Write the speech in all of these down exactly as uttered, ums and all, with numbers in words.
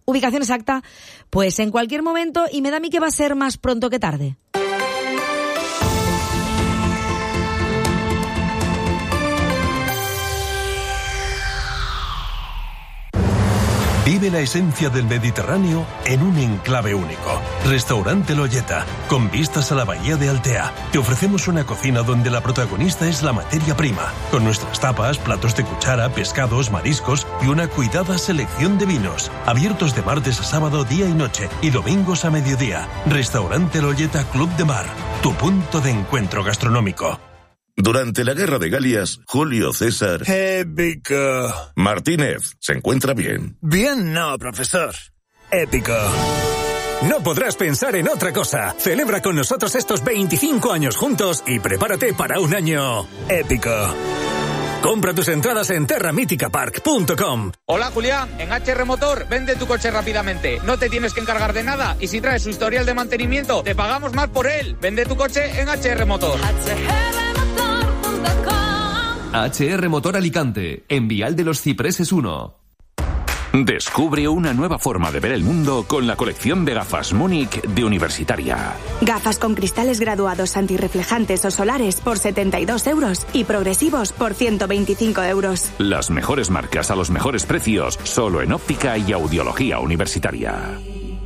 Ubicación exacta, pues en cualquier momento, y me da a mí que va a ser más pronto que tarde. Vive la esencia del Mediterráneo en un enclave único. Restaurante Loyeta, con vistas a la bahía de Altea. Te ofrecemos una cocina donde la protagonista es la materia prima, con nuestras tapas, platos de cuchara, pescados, mariscos y una cuidada selección de vinos. Abiertos de martes a sábado día y noche y domingos a mediodía. Restaurante Loyeta Club de Mar, tu punto de encuentro gastronómico. Durante la Guerra de Galias, Julio César... Épico. Martínez, ¿se encuentra bien? Bien no, profesor. Épico. No podrás pensar en otra cosa. Celebra con nosotros estos veinticinco años juntos y prepárate para un año... épico. Compra tus entradas en terra mítica park punto com. Hola Julián, en H R Motor vende tu coche rápidamente. No te tienes que encargar de nada y si traes su historial de mantenimiento te pagamos más por él. Vende tu coche en H R Motor. H R Motor Alicante, en Vial de los Cipreses uno. Descubre una nueva forma de ver el mundo con la colección de gafas Múnich de Universitaria. Gafas con cristales graduados antirreflejantes o solares por setenta y dos euros y progresivos por ciento veinticinco euros. Las mejores marcas a los mejores precios, solo en óptica y audiología universitaria.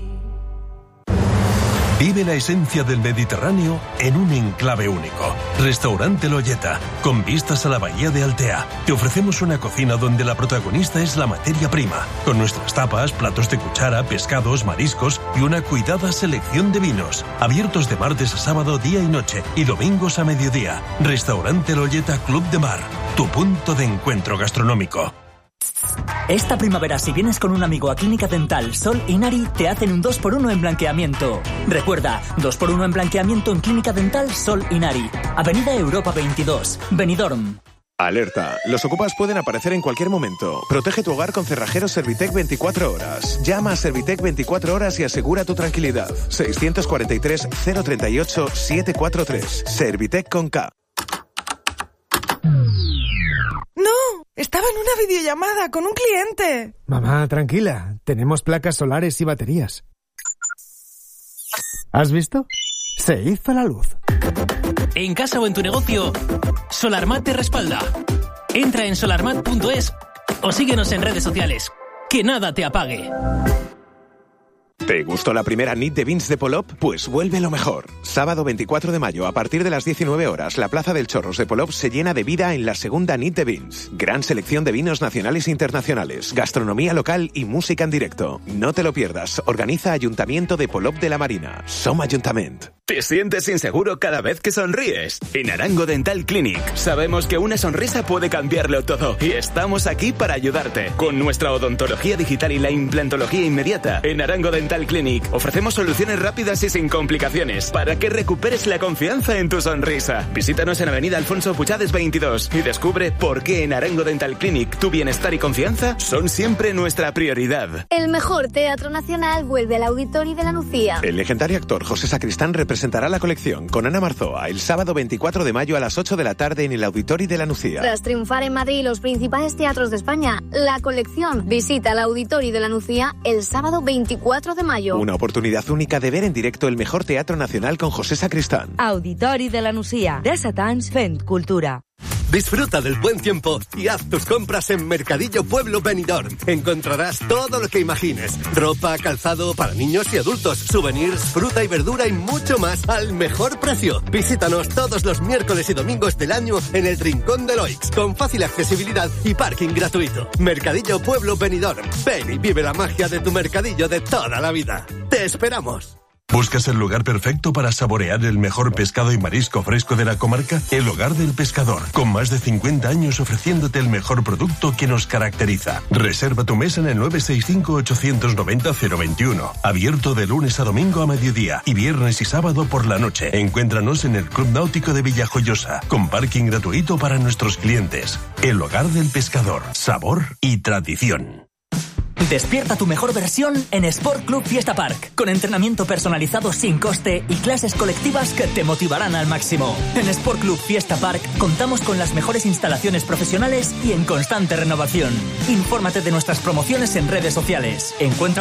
Vive la esencia del Mediterráneo en un enclave único. Restaurante Loyeta, con vistas a la bahía de Altea. Te ofrecemos una cocina donde la protagonista es la materia prima, con nuestras tapas, platos de cuchara, pescados, mariscos y una cuidada selección de vinos. Abiertos de martes a sábado día y noche y domingos a mediodía. Restaurante Loyeta Club de Mar, tu punto de encuentro gastronómico. Esta primavera, si vienes con un amigo a Clínica Dental Sol Inari, te hacen un dos por uno en blanqueamiento. Recuerda, dos por uno en blanqueamiento en Clínica Dental Sol Inari. Avenida Europa veintidós, Benidorm. Alerta, los ocupas pueden aparecer en cualquier momento. Protege tu hogar con cerrajeros Servitec veinticuatro horas. Llama a Servitec veinticuatro horas y asegura tu tranquilidad. seiscientos cuarenta y tres, cero treinta y ocho, setecientos cuarenta y tres. Servitec con K. ¡No! Estaba en una videollamada con un cliente. Mamá, tranquila. Tenemos placas solares y baterías. ¿Has visto? Se hizo la luz. En casa o en tu negocio, Solarmat te respalda. Entra en solarmat punto es o síguenos en redes sociales. Que nada te apague. ¿Te gustó la primera Nit de Beans de Polop? Pues vuelve lo mejor. Sábado veinticuatro de mayo, a partir de las diecinueve horas, la Plaza del Chorros de Polop se llena de vida en la segunda Nit de Beans. Gran selección de vinos nacionales e internacionales, gastronomía local y música en directo. No te lo pierdas. Organiza Ayuntamiento de Polop de la Marina. Som Ayuntament. ¿Te sientes inseguro cada vez que sonríes? En Arango Dental Clinic sabemos que una sonrisa puede cambiarlo todo y estamos aquí para ayudarte. Con nuestra odontología digital y la implantología inmediata, en Arango Dental Clinic ofrecemos soluciones rápidas y sin complicaciones para que recuperes la confianza en tu sonrisa. Visítanos en Avenida Alfonso Puchades veintidós y descubre por qué en Arango Dental Clinic tu bienestar y confianza son siempre nuestra prioridad. El mejor teatro nacional vuelve al Auditorio de la Nucía. El legendario actor José Sacristán representará la colección con Ana Marzoa el sábado veinticuatro de mayo a las ocho de la tarde en el Auditorio de la Nucía. Tras triunfar en Madrid y los principales teatros de España, la colección visita el Auditorio de la Nucía el sábado veinticuatro de mayo. Una oportunidad única de ver en directo el mejor teatro nacional con José Sacristán. Auditori de la Nucía. disset anys fent cultura. Disfruta del buen tiempo y haz tus compras en Mercadillo Pueblo Benidorm. Encontrarás todo lo que imagines. Ropa, calzado para niños y adultos, souvenirs, fruta y verdura y mucho más al mejor precio. Visítanos todos los miércoles y domingos del año en el Rincón de Loix, con fácil accesibilidad y parking gratuito. Mercadillo Pueblo Benidorm. Ven y vive la magia de tu mercadillo de toda la vida. ¡Te esperamos! ¿Buscas el lugar perfecto para saborear el mejor pescado y marisco fresco de la comarca? El Hogar del Pescador, con más de cincuenta años ofreciéndote el mejor producto que nos caracteriza. Reserva tu mesa en el nueve seis cinco, ocho nueve cero, cero dos uno. Abierto de lunes a domingo a mediodía y viernes y sábado por la noche. Encuéntranos en el Club Náutico de Villajoyosa, con parking gratuito para nuestros clientes. El Hogar del Pescador, sabor y tradición. Despierta tu mejor versión en Sport Club Fiesta Park, con entrenamiento personalizado sin coste y clases colectivas que te motivarán al máximo. En Sport Club Fiesta Park contamos con las mejores instalaciones profesionales y en constante renovación. Infórmate de nuestras promociones en redes sociales. Encuentra